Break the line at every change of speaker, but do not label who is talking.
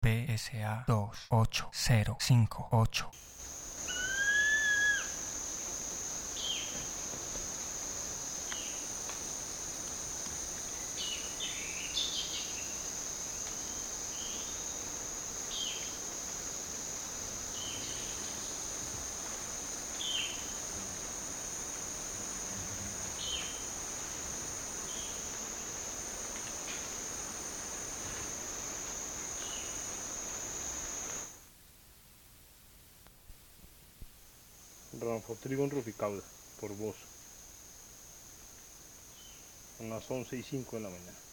PSA 28058.
Ranfotrigon ruficauda, por voz. Son las 11:05 de la mañana.